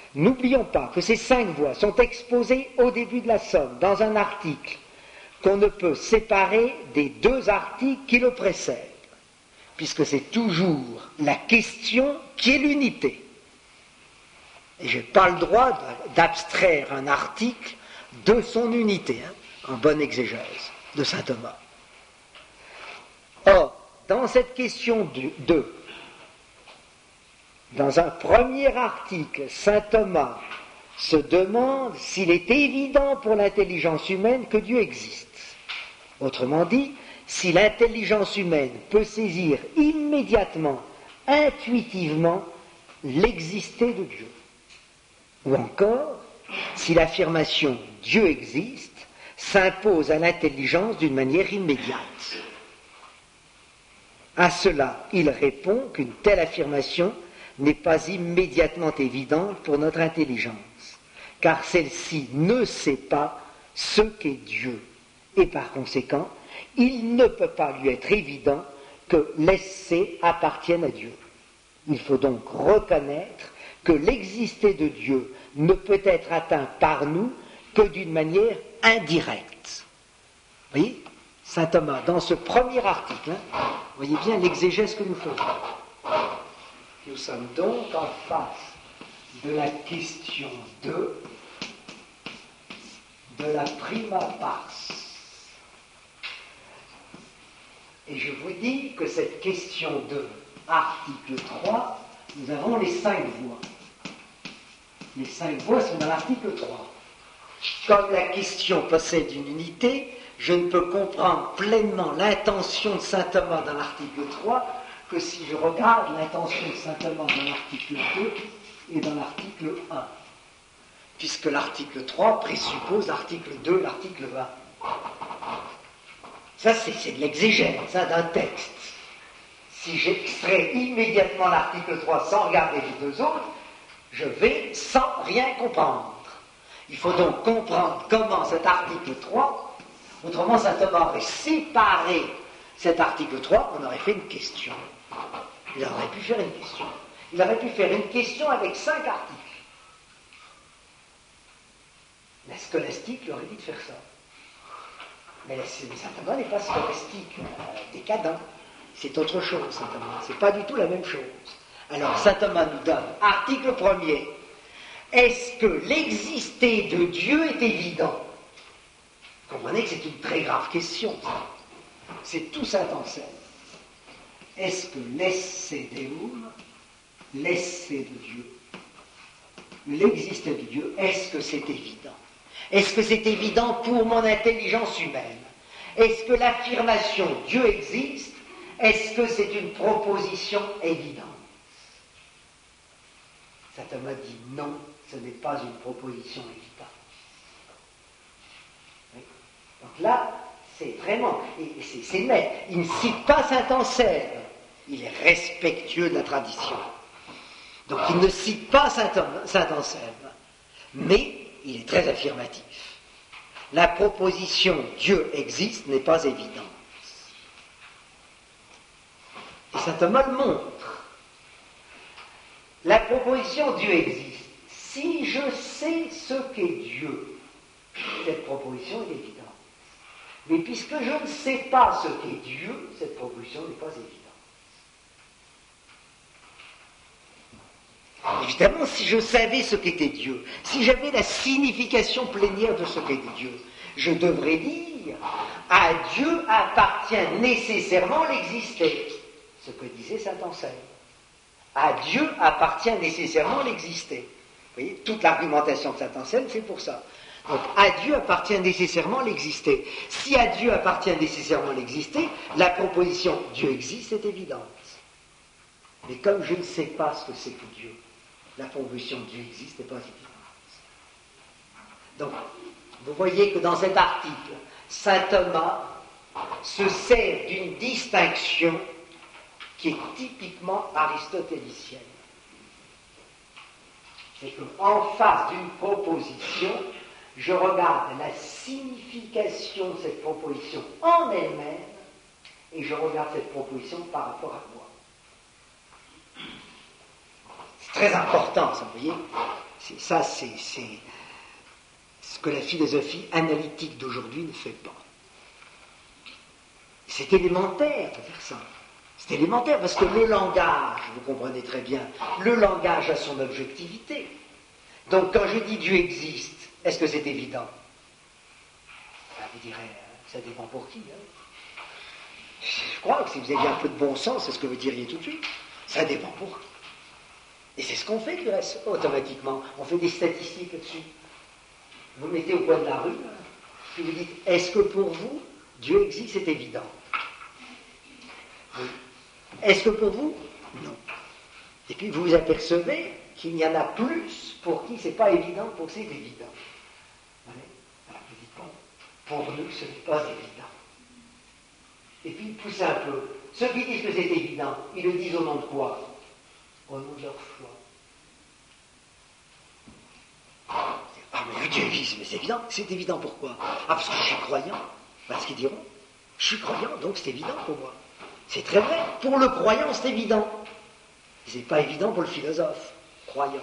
N'oublions pas que ces cinq voies sont exposées au début de la somme, dans un article qu'on ne peut séparer des deux articles qui le précèdent, puisque c'est toujours la question qui est l'unité. Et je n'ai pas le droit d'abstraire un article de son unité, hein, en bonne exégèse de saint Thomas. Or, dans cette question deux, dans un premier article, saint Thomas se demande s'il est évident pour l'intelligence humaine que Dieu existe. Autrement dit, si l'intelligence humaine peut saisir immédiatement, intuitivement, l'existé de Dieu. Ou encore, si l'affirmation « Dieu existe » s'impose à l'intelligence d'une manière immédiate. À cela, il répond qu'une telle affirmation n'est pas immédiatement évidente pour notre intelligence, car celle-ci ne sait pas ce qu'est Dieu, et par conséquent, il ne peut pas lui être évident que l'essai appartienne à Dieu. Il faut donc reconnaître que l'existé de Dieu ne peut être atteint par nous que d'une manière indirecte. Vous voyez, saint Thomas, dans ce premier article, hein, vous voyez bien l'exégèse que nous faisons. Nous sommes donc en face de la question deux, de la prima pars. Et je vous dis que cette question deux, article trois, nous avons les cinq voies. Les cinq voies sont dans l'article trois. Comme la question possède une unité, je ne peux comprendre pleinement l'intention de saint Thomas dans l'article trois que si je regarde l'intention de saint Thomas dans l'article deux et dans l'article un. Puisque l'article trois présuppose l'article deux, l'article vingt. Ça, c'est, c'est de l'exégèse, ça, d'un texte. Si j'extrais immédiatement l'article trois sans regarder les deux autres, je vais sans rien comprendre. Il faut donc comprendre comment cet article trois, autrement saint Thomas aurait séparé cet article trois, on aurait fait une question. Il aurait pu faire une question. Il aurait pu faire une question avec cinq articles. La scolastique lui aurait dit de faire ça. Mais saint Thomas n'est pas scolastique, euh, décadent. C'est autre chose, saint Thomas. C'est pas du tout la même chose. Alors, saint Thomas nous donne, article premier, est-ce que l'existé de Dieu est évident? Vous comprenez que c'est une très grave question, ça. C'est tout saint Anselme. Est-ce que l'esse deum, l'essai de Dieu, l'existé de Dieu, est-ce que c'est évident? Est-ce que c'est évident pour mon intelligence humaine? Est-ce que l'affirmation Dieu existe, est-ce que c'est une proposition évidente? Saint Thomas dit non, ce n'est pas une proposition évidente. Oui. Donc là, c'est vraiment, et c'est, c'est net. Il ne cite pas saint Anselme, il est respectueux de la tradition. Donc il ne cite pas saint Anselme, mais il est très affirmatif. La proposition Dieu existe n'est pas évidente. Et saint Thomas le montre. La proposition Dieu existe. Si je sais ce qu'est Dieu, cette proposition est évidente. Mais puisque je ne sais pas ce qu'est Dieu, cette proposition n'est pas évidente. Évidemment, si je savais ce qu'était Dieu, si j'avais la signification plénière de ce qu'est Dieu, je devrais dire à Dieu appartient nécessairement l'existé, ce que disait saint Anselme. À Dieu appartient nécessairement l'existé. Vous voyez, toute l'argumentation de saint Anselme, c'est pour ça. Donc, à Dieu appartient nécessairement l'existé. Si à Dieu appartient nécessairement l'existé, la proposition Dieu existe est évidente. Mais comme je ne sais pas ce que c'est que Dieu, la proposition Dieu existe n'est pas évidente. Donc, vous voyez que dans cet article, saint Thomas se sert d'une distinction qui est typiquement aristotélicienne. C'est qu'en face d'une proposition, je regarde la signification de cette proposition en elle-même et je regarde cette proposition par rapport à moi. C'est très important, ça, vous voyez. C'est, ça, c'est, c'est ce que la philosophie analytique d'aujourd'hui ne fait pas. C'est élémentaire de faire ça. C'est élémentaire parce que le langage, vous comprenez très bien, le langage a son objectivité. Donc quand je dis Dieu existe, est-ce que c'est évident? Ben, vous direz, ça dépend pour qui. Hein. Je crois que si vous aviez un peu de bon sens, c'est ce que vous diriez tout de suite. Ça dépend pour qui. Et c'est ce qu'on fait du reste, automatiquement. On fait des statistiques là-dessus. Vous mettez au coin de la rue, puis vous dites, est-ce que pour vous, Dieu existe, c'est évident? Oui. Est-ce que pour vous? Non. Et puis vous vous apercevez qu'il y en a plus pour qui c'est pas évident, pour qui c'est évident. Oui. Alors vous dites, bon, pour nous, ce n'est pas évident. Et puis poussez un peu. Ceux qui disent que c'est évident, ils le disent au nom de quoi? Au nom de leur foi. Ah, mais Dieu existe, mais c'est évident. C'est évident pourquoi? Ah, parce que je suis croyant. Parce qu'ils diront, je suis croyant, donc c'est évident pour moi. C'est très vrai. Pour le croyant, c'est évident. C'est pas évident pour le philosophe, croyant.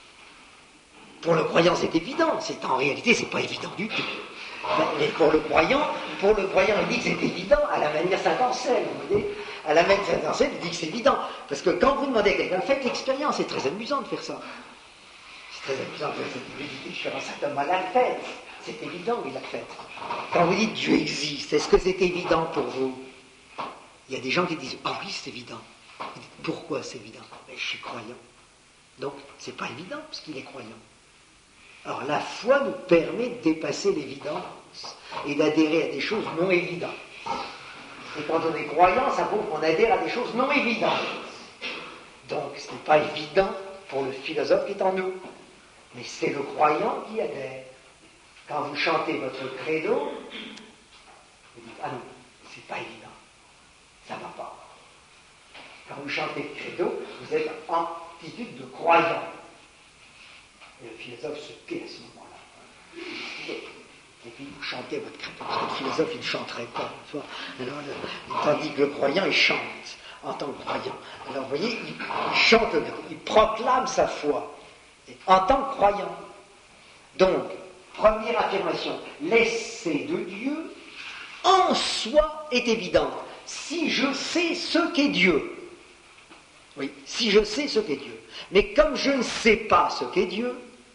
Pour le croyant, c'est évident. C'est, en réalité, c'est pas évident du tout. Mais pour le croyant, pour le croyant, il dit que c'est évident à la manière Saint-Anselme, vous voyez. À la manière Saint-Anselme, il dit que c'est évident. Parce que quand vous demandez à quelqu'un, faites l'expérience, c'est très amusant de faire ça. C'est très amusant de faire cette méditation. Saint Thomas l'a faite. C'est évident, il l'a faite. Quand vous dites Dieu existe, est-ce que c'est évident pour vous? Il y a des gens qui disent, ah oui, c'est évident. Dites, pourquoi c'est évident? Mais je suis croyant. Donc, c'est pas évident, parce qu'il est croyant. Alors, la foi nous permet de dépasser l'évidence et d'adhérer à des choses non évidentes. Et quand on est croyant, ça prouve qu'on adhère à des choses non évidentes. Donc, ce n'est pas évident pour le philosophe qui est en nous. Mais c'est le croyant qui adhère. Quand vous chantez votre credo, vous dites, ah non, c'est pas évident. Ça ne va pas. Quand vous chantez le credo, vous êtes en attitude de croyant. Et le philosophe se tait à ce moment-là. Et puis vous chantez votre credo. Parce que le philosophe, il ne chanterait pas. Alors, le, tandis que le croyant, il chante en tant que croyant. Alors vous voyez, il, il chante, il proclame sa foi en tant que croyant. Donc, première affirmation, l'essai de Dieu en soi est évident. Si je sais ce qu'est Dieu, oui, si je sais ce qu'est Dieu, mais comme je ne sais pas ce qu'est Dieu,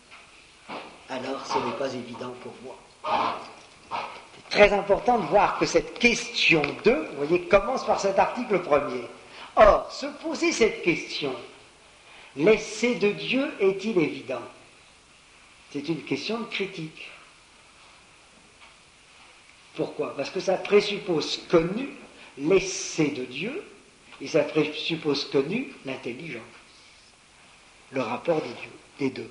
alors ce n'est pas évident pour moi. C'est très important de voir que cette question deux, vous voyez, commence par cet article premier. Or, se poser cette question, l'essai de Dieu est-il évident? C'est une question de critique. Pourquoi? Parce que ça présuppose connu l'essai de Dieu, et ça présuppose connu l'intelligence, le rapport des dieux, des deux.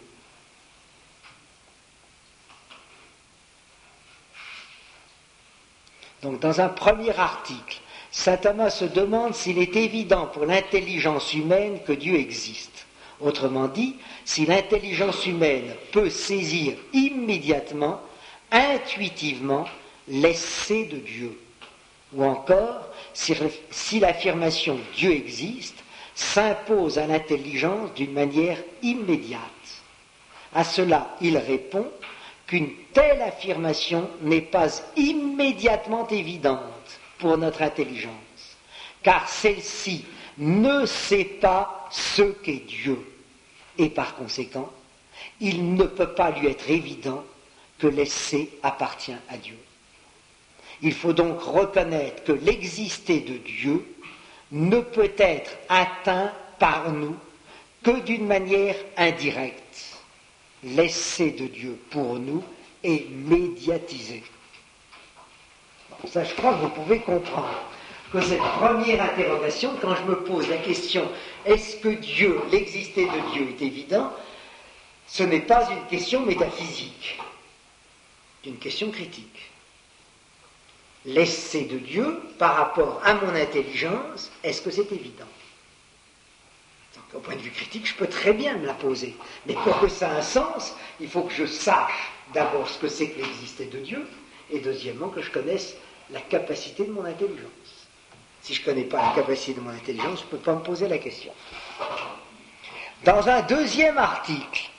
Donc dans un premier article, saint Thomas se demande s'il est évident pour l'intelligence humaine que Dieu existe. Autrement dit, si l'intelligence humaine peut saisir immédiatement, intuitivement, l'essai de Dieu. Ou encore, si, si l'affirmation Dieu existe s'impose à l'intelligence d'une manière immédiate. À cela, il répond qu'une telle affirmation n'est pas immédiatement évidente pour notre intelligence, car celle-ci ne sait pas ce qu'est Dieu, et par conséquent, il ne peut pas lui être évident que l'essai appartient à Dieu. Il faut donc reconnaître que l'existé de Dieu ne peut être atteint par nous que d'une manière indirecte. L'essai de Dieu pour nous est médiatisé. Bon, ça, je crois que vous pouvez comprendre que cette première interrogation, quand je me pose la question est-ce que Dieu, l'existé de Dieu est évident, ce n'est pas une question métaphysique, c'est une question critique. L'essai de Dieu par rapport à mon intelligence, est-ce que c'est évident? Donc, au point de vue critique, je peux très bien me la poser. Mais pour que ça ait un sens, il faut que je sache d'abord ce que c'est que l'existé de Dieu, et deuxièmement que je connaisse la capacité de mon intelligence. Si je ne connais pas la capacité de mon intelligence, je ne peux pas me poser la question. Dans un deuxième article,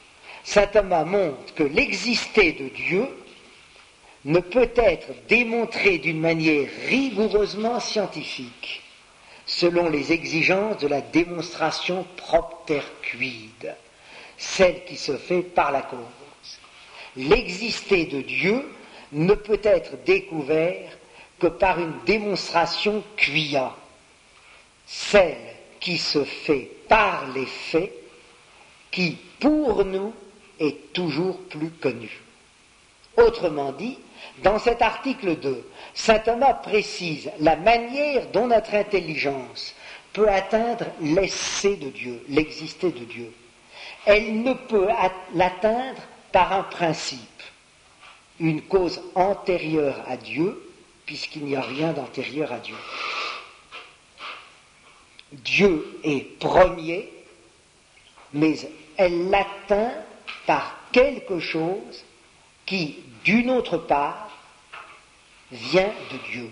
saint Thomas montre que l'existé de Dieu ne peut être démontré d'une manière rigoureusement scientifique, selon les exigences de la démonstration propter quid, celle qui se fait par la cause. L'existé de Dieu ne peut être découvert que par une démonstration quia, celle qui se fait par les faits, qui, pour nous, est toujours plus connue. Autrement dit, dans cet article deux, saint Thomas précise la manière dont notre intelligence peut atteindre l'essai de Dieu, l'existé de Dieu. Elle ne peut l'atteindre par un principe, une cause antérieure à Dieu, puisqu'il n'y a rien d'antérieur à Dieu. Dieu est premier, mais elle l'atteint par quelque chose qui, d'une autre part, vient de Dieu.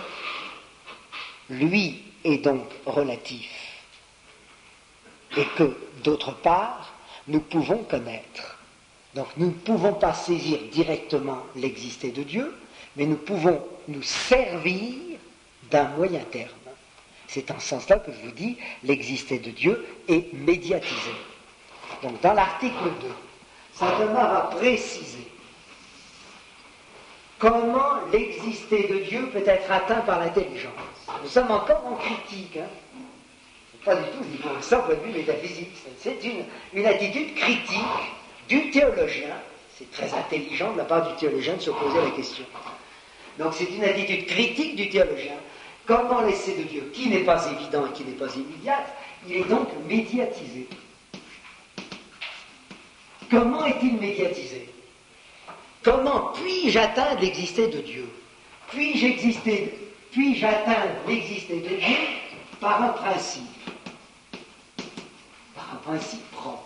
Lui est donc relatif, et que, d'autre part, nous pouvons connaître. Donc nous ne pouvons pas saisir directement l'existé de Dieu, mais nous pouvons nous servir d'un moyen terme. C'est en ce sens-là que je vous dis, l'existé de Dieu est médiatisé. Donc dans l'article deux, saint Thomas va préciser comment l'existé de Dieu peut être atteint par l'intelligence. Nous sommes encore en critique, hein. Pas du tout, je dis pour ça, point de vue métaphysique. C'est une, une attitude critique du théologien. C'est très intelligent de la part du théologien de se poser la question. Donc c'est une attitude critique du théologien. Comment l'essai de Dieu, qui n'est pas évident et qui n'est pas immédiat, il est donc médiatisé. Comment est-il médiatisé? Comment puis-je atteindre l'existé de Dieu? Puis-je exister, puis-je atteindre l'existé de Dieu par un principe, par un principe propre?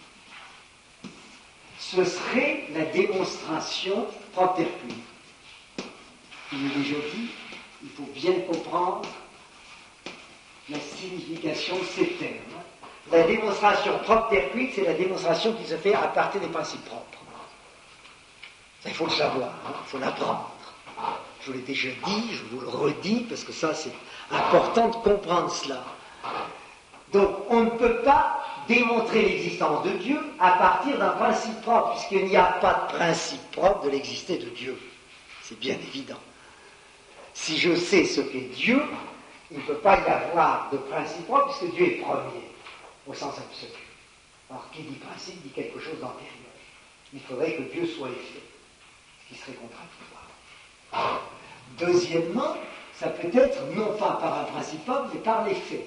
Ce serait la démonstration propter quid. Il est déjà dit, il faut bien comprendre la signification de ces termes. La démonstration propter quid, c'est la démonstration qui se fait à partir des principes propres. Ça, il faut le savoir, hein, il faut l'apprendre. Je vous l'ai déjà dit, je vous le redis, parce que ça, c'est important de comprendre cela. Donc, on ne peut pas démontrer l'existence de Dieu à partir d'un principe propre, puisqu'il n'y a pas de principe propre de l'existé de Dieu. C'est bien évident. Si je sais ce qu'est Dieu, il ne peut pas y avoir de principe propre, puisque Dieu est premier, au sens absolu. Alors, qui dit principe dit quelque chose d'antérieur. Il faudrait que Dieu soit effet, ce qui serait contradictoire. Deuxièmement, ça peut être non pas par un principe propre, mais par les faits.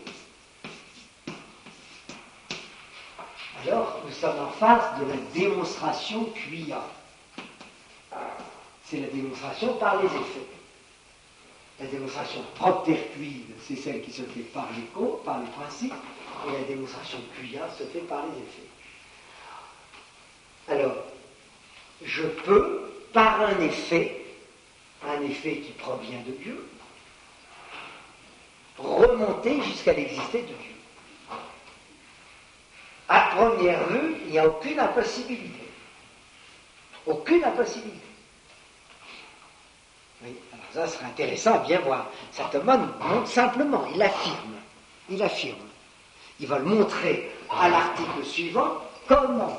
Alors, nous sommes en face de la démonstration quia. C'est la démonstration par les effets. La démonstration propter quid, c'est celle qui se fait par les causes, par les principes, et la démonstration quia se fait par les effets. Alors, je peux, par un effet, un effet qui provient de Dieu, remonter jusqu'à l'existé de Dieu. À première vue, il n'y a aucune impossibilité. Aucune impossibilité. Oui, alors ça serait intéressant à bien voir. Saint Thomas nous montre simplement, il affirme. Il affirme. Il va le montrer à l'article suivant, comment,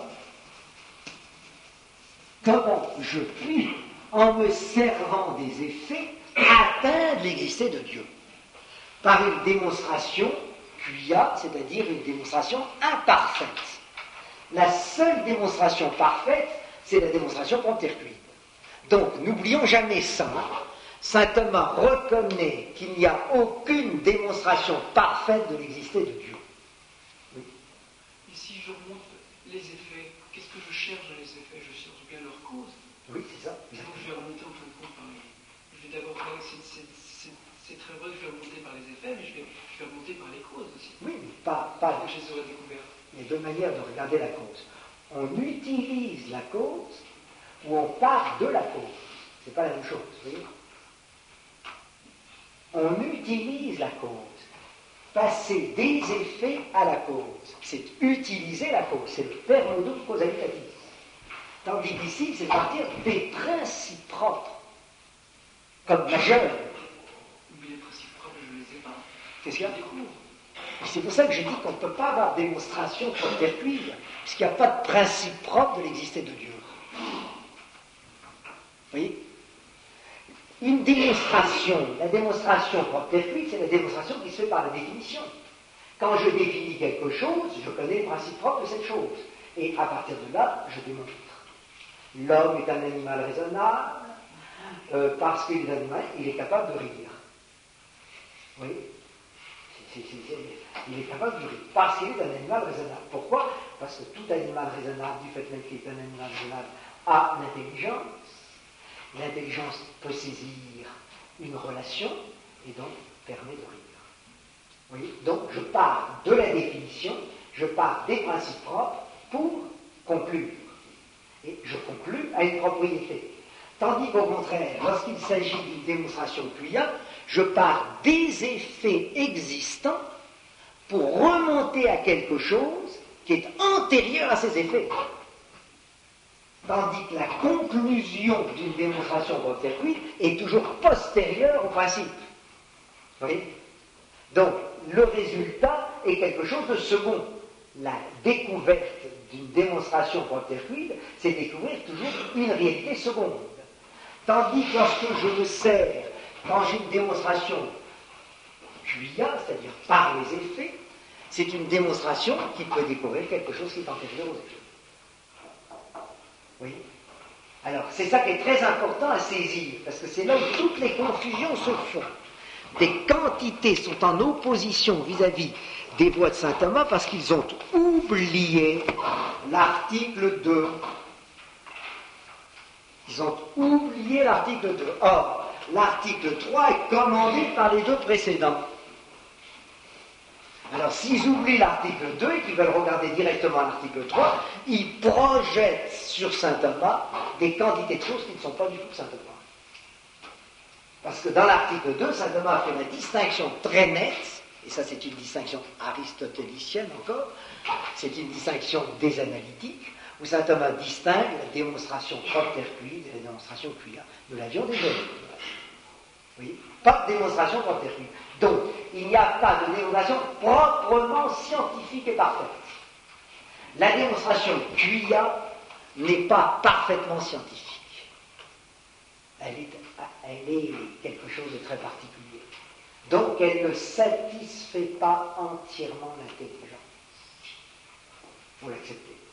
comment je puis, en me servant des effets, atteindre l'existé de Dieu. Par une démonstration quia, c'est-à-dire une démonstration imparfaite. La seule démonstration parfaite, c'est la démonstration propter quid. Donc, n'oublions jamais ça. Saint Thomas reconnaît qu'il n'y a aucune démonstration parfaite de l'existé de Dieu. Oui. Et si je remonte les effets, qu'est-ce que je cherche dans les effets? Je cherche bien leur cause. Oui, c'est ça. Donc je vais remonter en fin de compte par les... Je vais d'abord faire... C'est, c'est, c'est, c'est très vrai que je vais remonter par les effets, mais je vais, je vais remonter par les causes aussi. Oui, mais pas... pas je les aurais découvertes. Il y a deux manières de regarder la cause. On utilise la cause ou on part de la cause. C'est pas la même chose, vous voyez. On utilise la cause. Passer des effets à la cause. C'est utiliser la cause. C'est le verbe modus causalitatis. Tandis qu'ici, c'est partir des principes propres, comme majeurs. Mais les principes propres, je ne les ai pas. Qu'est-ce qu'il y a? Je les découvre. C'est pour ça que je dis qu'on ne peut pas avoir démonstration proptercuide, puisqu'il n'y a pas de principe propre de l'existence de Dieu. Vous voyez? Une démonstration, la démonstration proptercuide, c'est la démonstration qui se fait par la définition. Quand je définis quelque chose, je connais le principe propre de cette chose. Et à partir de là, je démontre. L'homme est un animal raisonnable, euh, parce qu'il est un animal, il est capable de rire. Vous voyez? C'est, c'est, c'est, il est capable de rire, parce qu'il est un animal raisonnable. Pourquoi? Parce que tout animal raisonnable, du fait même qu'il est un animal raisonnable, a l'intelligence. L'intelligence peut saisir une relation et donc permet de rire. Vous voyez? Donc je pars de la définition, je pars des principes propres pour conclure. Et je conclus à une propriété. Tandis qu'au contraire, lorsqu'il s'agit d'une démonstration quia, je pars des effets existants pour remonter à quelque chose qui est antérieur à ces effets. Tandis que la conclusion d'une démonstration proptercuide est toujours postérieure au principe. Vous voyez? Donc, le résultat est quelque chose de second. La découverte d'une démonstration proptercuide, c'est découvrir toujours une réalité seconde. Tandis que lorsque je me sers, quand j'ai une démonstration quia, c'est-à-dire par les effets, c'est une démonstration qui peut découvrir quelque chose qui est antérieur aux effets. Oui. Alors, c'est ça qui est très important à saisir, parce que c'est là où toutes les confusions se font. Des quantités sont en opposition vis-à-vis des voix de saint Thomas parce qu'ils ont oublié l'article deux. Ils ont oublié l'article deux. Or, l'article trois est commandé par les deux précédents. Alors, s'ils oublient l'article deux et qu'ils veulent regarder directement l'article trois, ils projettent sur saint Thomas des quantités de choses qui ne sont pas du tout saint Thomas. Parce que dans l'article deux, saint Thomas fait la distinction très nette, et ça c'est une distinction aristotélicienne encore, c'est une distinction des analytiques, où saint Thomas distingue la démonstration proptercuide et la démonstration quia. Nous l'avions déjà vu. Oui, pas de démonstration proptercuide. Donc, il n'y a pas de démonstration proprement scientifique et parfaite. La démonstration quia n'est pas parfaitement scientifique. Elle est, elle est quelque chose de très particulier. Donc, elle ne satisfait pas entièrement l'intelligence. Vous l'acceptez.